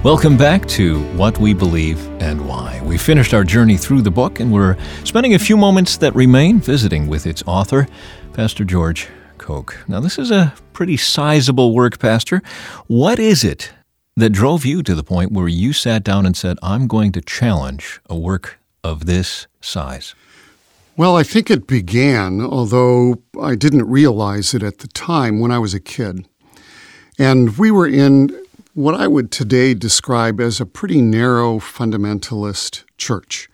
Welcome back to What We Believe and Why. We finished our journey through the book, and we're spending a few moments that remain visiting with its author, Pastor George Koch. Now, this is a pretty sizable work, Pastor. What is it that drove you to the point where you sat down and said, I'm going to challenge a work of this size? Well, I think it began, although I didn't realize it at the time, when I was a kid. And we were in what I would today describe as a pretty narrow fundamentalist church.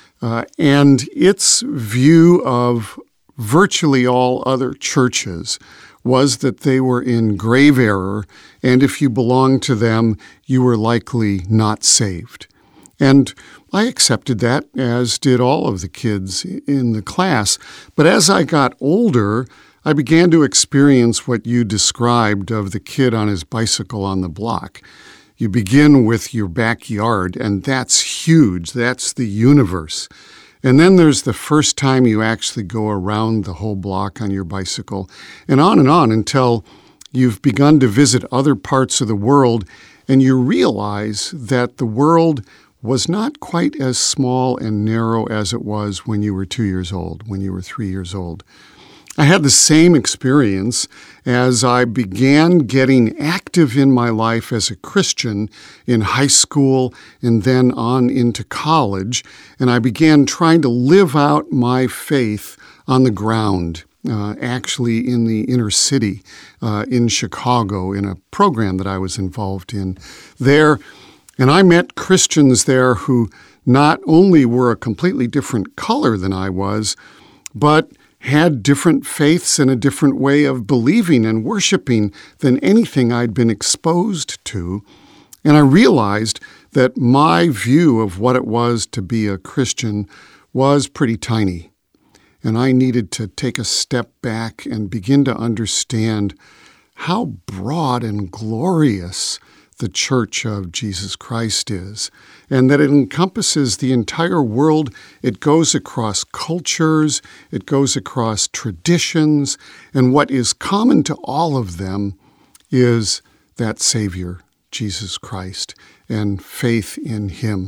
And its view of virtually all other churches was that they were in grave error, and if you belonged to them, you were likely not saved. And I accepted that, as did all of the kids in the class. But as I got older, I began to experience what you described of the kid on his bicycle on the block. You begin with your backyard, and that's huge. That's the universe. And then there's the first time you actually go around the whole block on your bicycle, and on until you've begun to visit other parts of the world, and you realize that the world was not quite as small and narrow as it was when you were 2 years old, when you were 3 years old. I had the same experience as I began getting active in my life as a Christian in high school and then on into college, and I began trying to live out my faith on the ground, actually in the inner city in Chicago, in a program that I was involved in there. And I met Christians there who not only were a completely different color than I was, but had different faiths and a different way of believing and worshiping than anything I'd been exposed to. And I realized that my view of what it was to be a Christian was pretty tiny. And I needed to take a step back and begin to understand how broad and glorious the Church of Jesus Christ is, and that it encompasses the entire world. It goes across cultures, it goes across traditions, and what is common to all of them is that Savior, Jesus Christ, and faith in Him.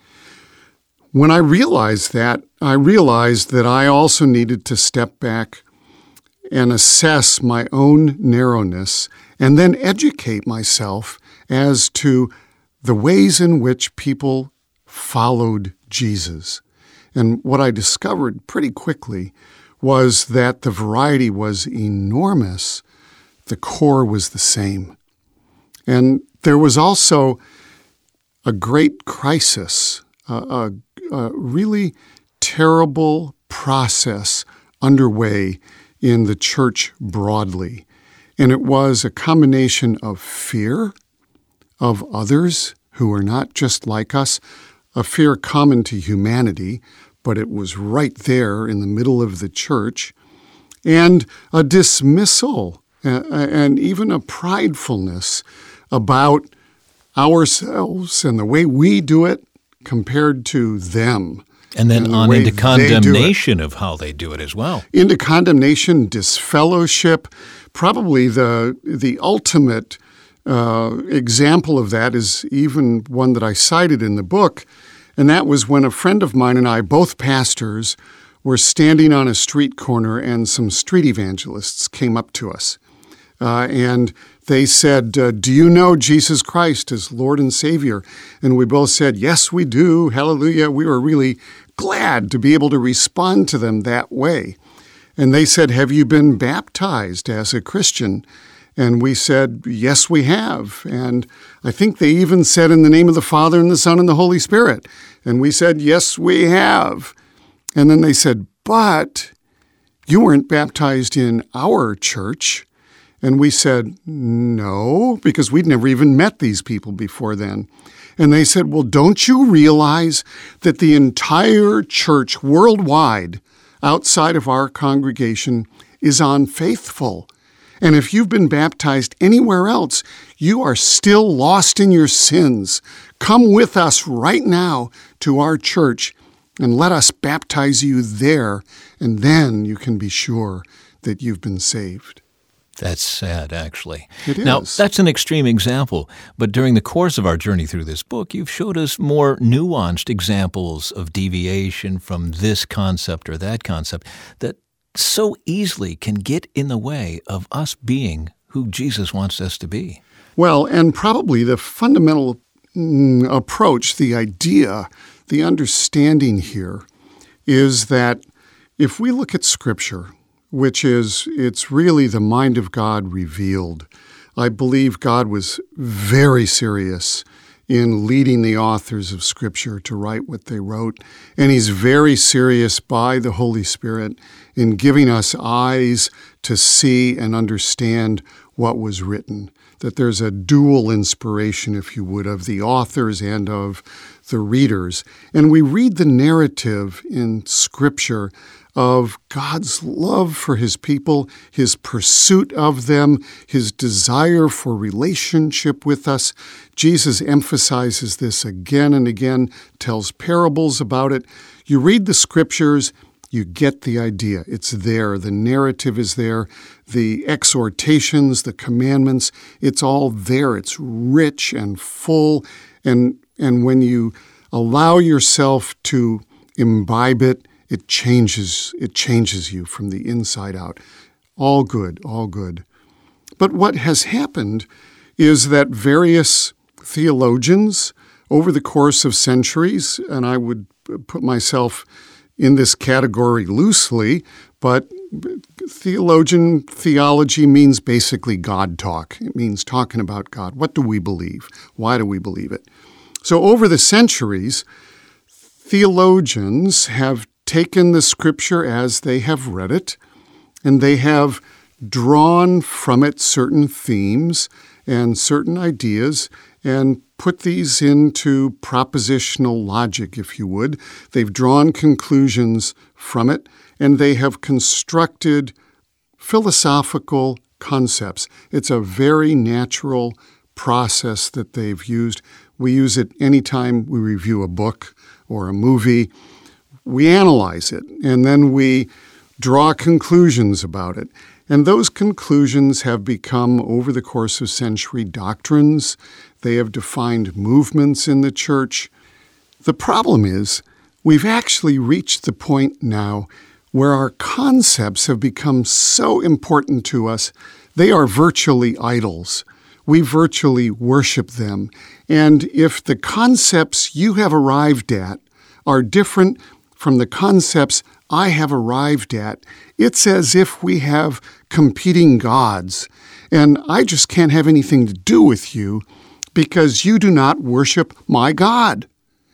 When I realized that I also needed to step back and assess my own narrowness and then educate myself as to the ways in which people followed Jesus. And what I discovered pretty quickly was that the variety was enormous. The core was the same. And there was also a great crisis, a really terrible process underway in the church broadly. And it was a combination of fear of others who are not just like us, a fear common to humanity, but it was right there in the middle of the church, and a dismissal and even a pridefulness about ourselves and the way we do it compared to them. And then on into condemnation of how they do it as well. Into condemnation, disfellowship. Probably the ultimate example of that is even one that I cited in the book, and that was when a friend of mine and I, both pastors, were standing on a street corner and some street evangelists came up to us. And they said, do you know Jesus Christ as Lord and Savior? And we both said, yes, we do. Hallelujah. We were really glad to be able to respond to them that way. And they said, have you been baptized as a Christian? And we said, yes, we have. And I think they even said, in the name of the Father and the Son and the Holy Spirit. And we said, yes, we have. And then they said, but you weren't baptized in our church. And we said, no, because we'd never even met these people before then. And they said, well, don't you realize that the entire church worldwide outside of our congregation is unfaithful? And if you've been baptized anywhere else, you are still lost in your sins. Come with us right now to our church and let us baptize you there, and then you can be sure that you've been saved. That's sad, actually. It is. Now, that's an extreme example, but during the course of our journey through this book, you've showed us more nuanced examples of deviation from this concept or that concept that so easily can get in the way of us being who Jesus wants us to be. Well, and probably the fundamental approach, the idea, the understanding here is that if we look at Scripture, which is, it's really the mind of God revealed. I believe God was very serious in leading the authors of Scripture to write what they wrote, and He's very serious by the Holy Spirit in giving us eyes to see and understand what was written, that there's a dual inspiration, if you would, of the authors and of the readers. And we read the narrative in Scripture of God's love for His people, His pursuit of them, His desire for relationship with us. Jesus emphasizes this again and again, tells parables about it. You read the Scriptures, you get the idea. It's there. The narrative is there. The exhortations, the commandments, it's all there. It's rich and full. And when you allow yourself to imbibe it, it changes you from the inside out. All good, all good. But what has happened is that various theologians over the course of centuries, and I would put myself in this category loosely, but theology means basically God talk. It means talking about God. What do we believe? Why do we believe it? So over the centuries, theologians have taken the Scripture as they have read it, and they have drawn from it certain themes and certain ideas and put these into propositional logic, if you would. They've drawn conclusions from it, and they have constructed philosophical concepts. It's a very natural process that they've used. We use it anytime we review a book or a movie. We analyze it, and then we draw conclusions about it. And those conclusions have become, over the course of century, doctrines. They have defined movements in the church. The problem is, we've actually reached the point now where our concepts have become so important to us, they are virtually idols. We virtually worship them. And if the concepts you have arrived at are different from the concepts I have arrived at, it's as if we have competing gods, and I just can't have anything to do with you because you do not worship my God.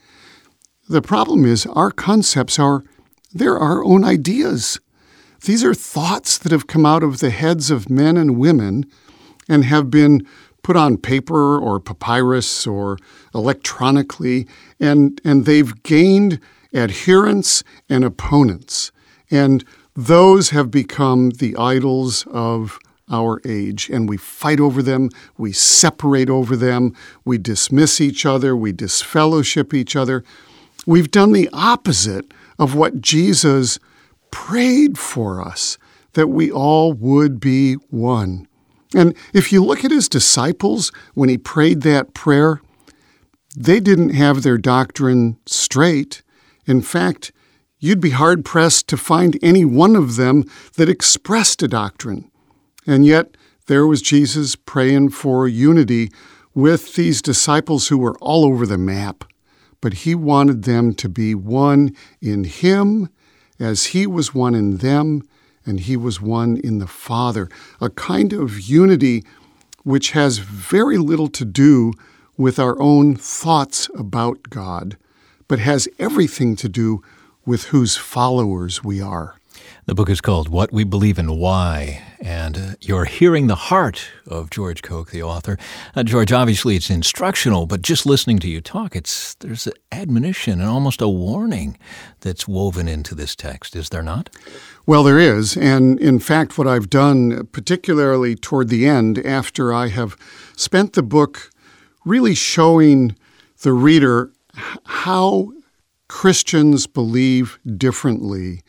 The problem is our concepts they're our own ideas. These are thoughts that have come out of the heads of men and women and have been put on paper or papyrus or electronically, and they've gained adherents and opponents, and those have become the idols of our age, and we fight over them, we separate over them, we dismiss each other, we disfellowship each other. We've done the opposite of what Jesus prayed for us, that we all would be one. And if you look at His disciples when He prayed that prayer, they didn't have their doctrine straight. In fact, you'd be hard-pressed to find any one of them that expressed a doctrine. And yet, there was Jesus praying for unity with these disciples who were all over the map. But He wanted them to be one in Him as He was one in them and He was one in the Father. A kind of unity which has very little to do with our own thoughts about God, but has everything to do with whose followers we are. The book is called What We Believe and Why, and you're hearing the heart of George Koch, the author. George, obviously it's instructional, but just listening to you talk, there's an admonition and almost a warning that's woven into this text, is there not? Well, there is, and in fact what I've done, particularly toward the end, after I have spent the book really showing the reader how Christians believe differently,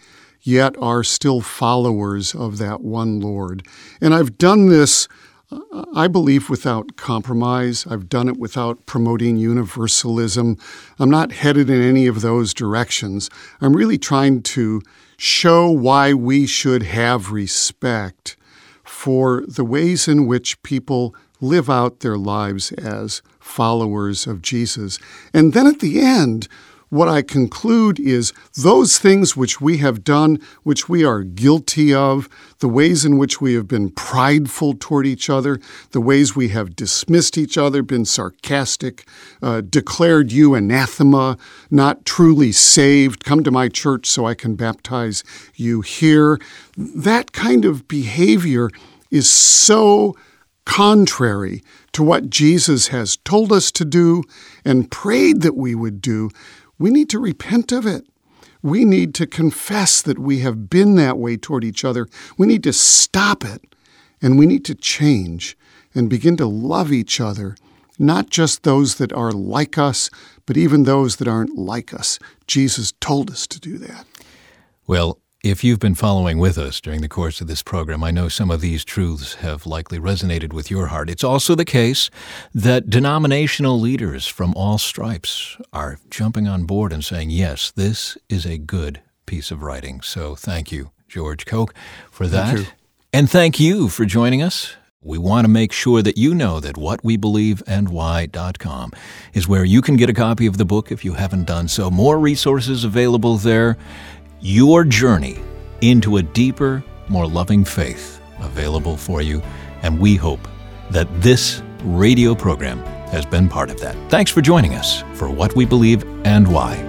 yet are still followers of that one Lord. And I've done this, I believe, without compromise. I've done it without promoting universalism. I'm not headed in any of those directions. I'm really trying to show why we should have respect for the ways in which people live out their lives as followers of Jesus. And then at the end, what I conclude is those things which we have done, which we are guilty of, the ways in which we have been prideful toward each other, the ways we have dismissed each other, been sarcastic, declared you anathema, not truly saved, come to my church so I can baptize you here. That kind of behavior is so contrary to what Jesus has told us to do and prayed that we would do. We need to repent of it. We need to confess that we have been that way toward each other. We need to stop it, and we need to change and begin to love each other, not just those that are like us, but even those that aren't like us. Jesus told us to do that. Well, if you've been following with us during the course of this program, I know some of these truths have likely resonated with your heart. It's also the case that denominational leaders from all stripes are jumping on board and saying, yes, this is a good piece of writing. So thank you, George Koch, for that. Thank you. And thank you for joining us. We want to make sure that you know that whatwebelieveandwhy.com is where you can get a copy of the book if you haven't done so. More resources available there. Your journey into a deeper, more loving faith available for you, and we hope that this radio program has been part of that. Thanks for joining us for What We Believe and Why.